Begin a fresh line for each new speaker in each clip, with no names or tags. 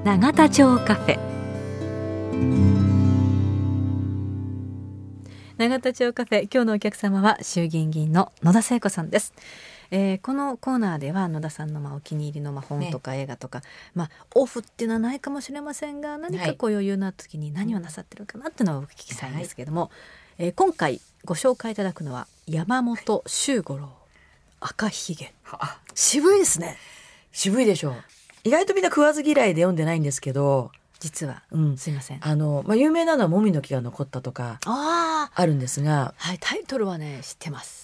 永田町カフェ。永田町カフェ、今日のお客様は衆議院議員の野田聖子さんです。このコーナーでは野田さんのお気に入りの本とか映画とか、オフっていうのはないかもしれませんが、何か余裕のある時に何をなさってるかなっていうのをお聞きしたいんですけども、今回ご紹介いただくのは山本周五郎、赤ひげ。渋いですね。
渋いでしょう。意外とみんな食わず嫌いで読んでないんですけど、
実は、すいません、
有名なのはもみの木が残ったとかあるんですが、
タイトルはね知ってます。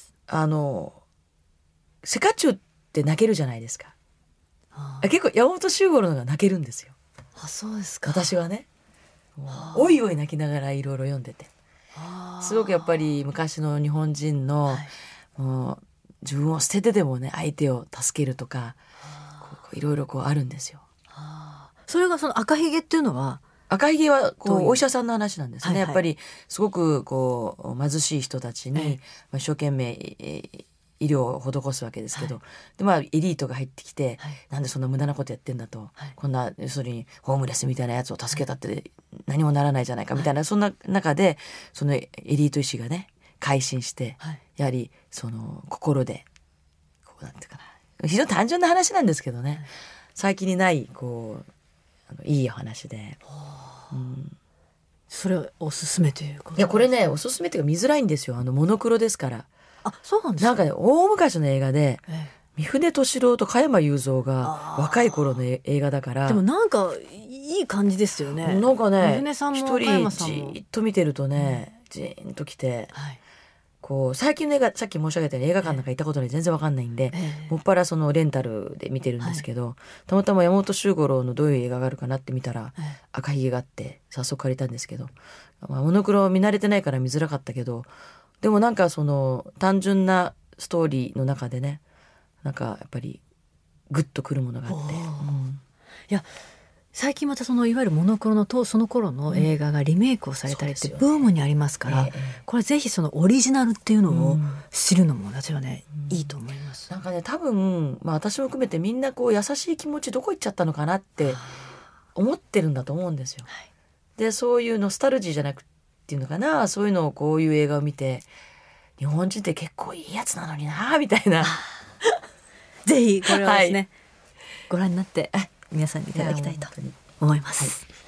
セカチュウって泣けるじゃないですか。結構山本周五郎のが泣けるんですよ。
そうですか。
私はね、おいおい泣きながらいろいろ読んでて、すごくやっぱり昔の日本人の、もう自分を捨ててでもね相手を助けるとか、いろいろあるんですよ。
それがその赤ひげっていうのは、
赤ひげはお医者さんの話なんですね。やっぱりすごく貧しい人たちに一生懸命医療を施すわけですけど、でエリートが入ってきて、なんでそんな無駄なことやってんだと、こんな要するにホームレスみたいなやつを助けたって何もならないじゃないかみたいな、そんな中でそのエリート医師がね改心して、やはりその心でなんていうかな、非常に単純な話なんですけどね、最近にないいいお話で、
それはおすすめということ。
いやこれねおすすめっていうか見づらいんですよ。モノクロですから。
そうなんですか。
なんかね大昔の映画で、三船敏郎と加山雄三が若い頃の映画だから。
でもなんかいい感じですよね。
なんかね
三船さんも
一
加山さんも
人じっと見てるとね、じーんときて、最近の映画、さっき申し上げたように映画館なんか行ったことない、全然わかんないんで、もっぱらそのレンタルで見てるんですけど、たまたま山本周五郎のどういう映画があるかなって見たら、赤ひげがあって早速借りたんですけど、モノクロ見慣れてないから見づらかったけど、でもなんかその単純なストーリーの中でね、なんかやっぱりグッとくるものがあって、
いや最近またそのいわゆるモノクロのその頃の映画がリメイクをされたりってブームにありますから、これぜひそのオリジナルっていうのを知るのも私はね、いいと思います。
なんかね多分、私も含めてみんな優しい気持ちどこ行っちゃったのかなって思ってるんだと思うんですよ。でそういうノスタルジーじゃなくっていうのかな、そういうのをこういう映画を見て、日本人って結構いいやつなのになみたいな
ぜひこれはですね、ご覧になって皆さんにいただきたいと思います。